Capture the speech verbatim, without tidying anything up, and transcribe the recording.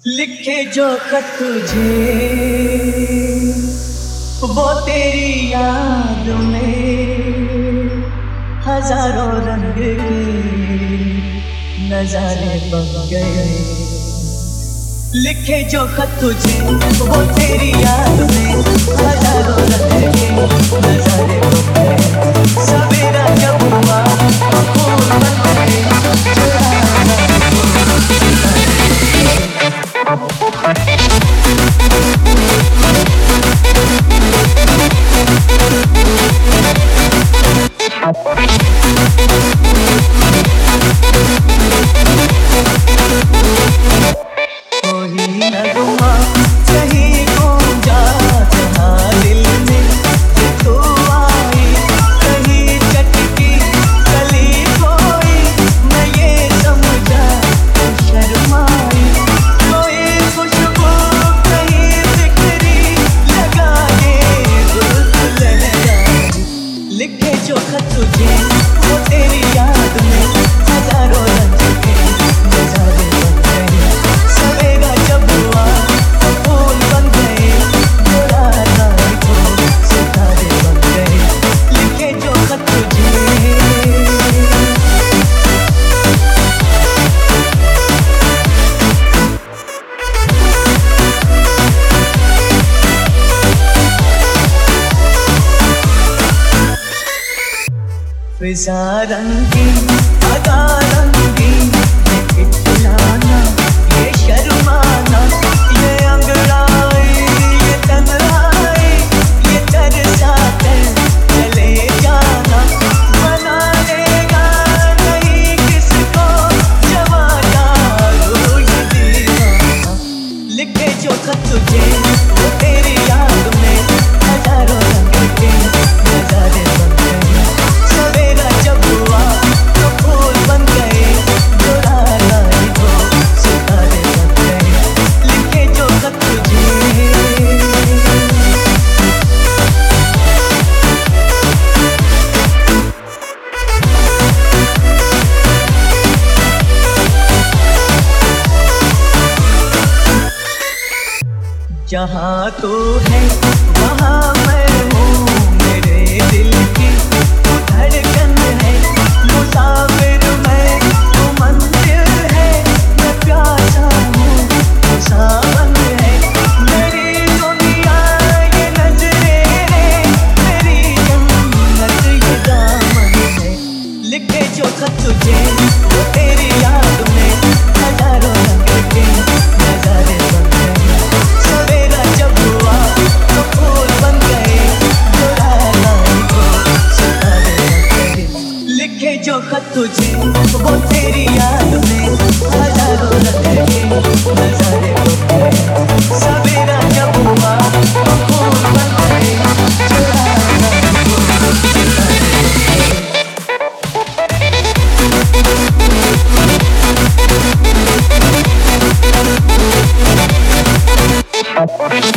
लिखे जो खत तुझे वो तेरी याद में हजारों रंग के नजारे बन गए। लिखे जो खत तुझे वो तेरी याद में हजारों रंग के नजारे बन गए। सवेरा जब हुआ फूल बन गए, फिजा रंगी अदा रंगी, ये इतलाना ये शर्माना, ये अंगड़ाई ये तन्हाई, ये तरसा कर चले जाना। बना देगा नहीं किसको जवाना रोज दीवाना। लिखे जो खत तुझे वो तेरी याद में हजारों रंग के नजारे बन गए। सवेरा जब हुआ तो फूल बन गए, जो रात आई तो सितारे बन गए। लिखे जो खत तुझे जहाँ तू है वहाँ मैं हूँ, मेरे दिल की धड़कन है। मुसाफिर मैं तू मंदिर है, मैं प्यासा हूँ तू सावन है। मेरी दुनिया ये नजरें है, मेरी जन्नत ये दामन है। लिखे जो खत तुझे वो तेरी याद में हजारों रंग के नजारे बन गए। सवेरा जब हुआ तो फूल बन गए, जो रात आई तो सितारे बन गए। लिखे जो खत तुझे वो तेरी याद में हजारों रंग के नजारे बन गए। सवेरा जब हुआ तो फूल बन गए, जो रात आई तो सितारे बन गए।